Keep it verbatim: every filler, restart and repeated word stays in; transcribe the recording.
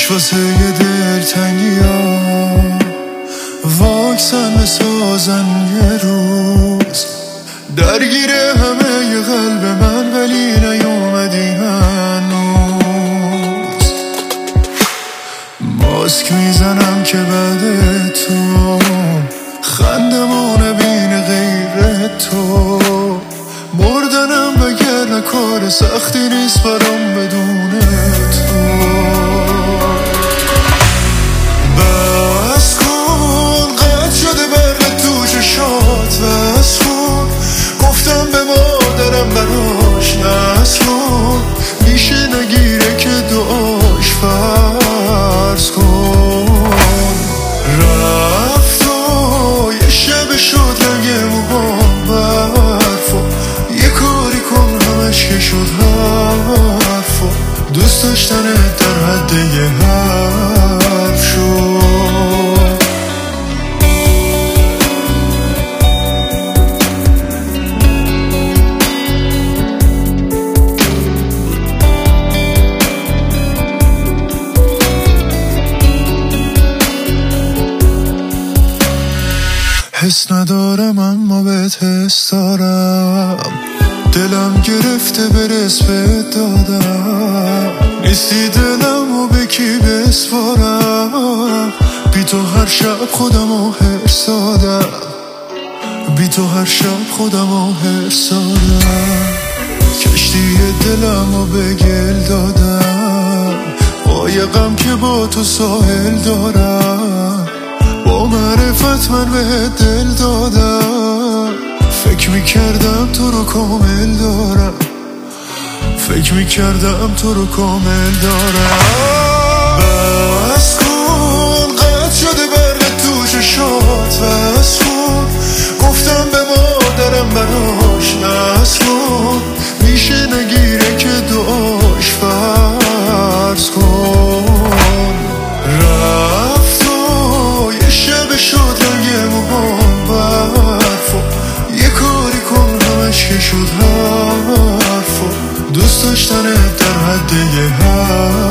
داشت واسه یه دلتنگی ها واکسن بسازن یه روز درگیر همه ی قلب من، ولی نیومدی هنوز. ماسک میزنم که بعد تو خندمونه بین غیر تو، مردنم وگرنه کار سختی نیست برام بدون تو. بس کن قد شده برق تو چشات، بس کن گفتم به مادرم براش نسکن، میشه نگیره که دعاش فرض کن. رفت و یه شب شد رنگ موهام برف و یه کاری کن همش که شد حرف و دوست داشتنت در حد یه حرف شد. حس ندارم اما بهت حس دارم، دلم گرفته برس بهت دادم، نیستی دلم و به کی بسپارم، بی تو هر شب خودم و حرص دادم، بی تو هر شب خودم و حرص دادم، کشتی دلم و به گل دادم، قایقم که با تو ساحل دارم، با معرفت من بهت دل دادم، فکر میکردم تو رو کامل دارم، فکر میکردم تو رو کامل دارم. بس کن قد شده برق تو چشات، بس کن گفتم به مادرم براش نسکن، میشه نگیره که دعاش فرض کن. رفت و یه شب شد رنگ موهام برف و یه کاری کن همش که شد حرف و دوست داشتنت در حد یه حرف.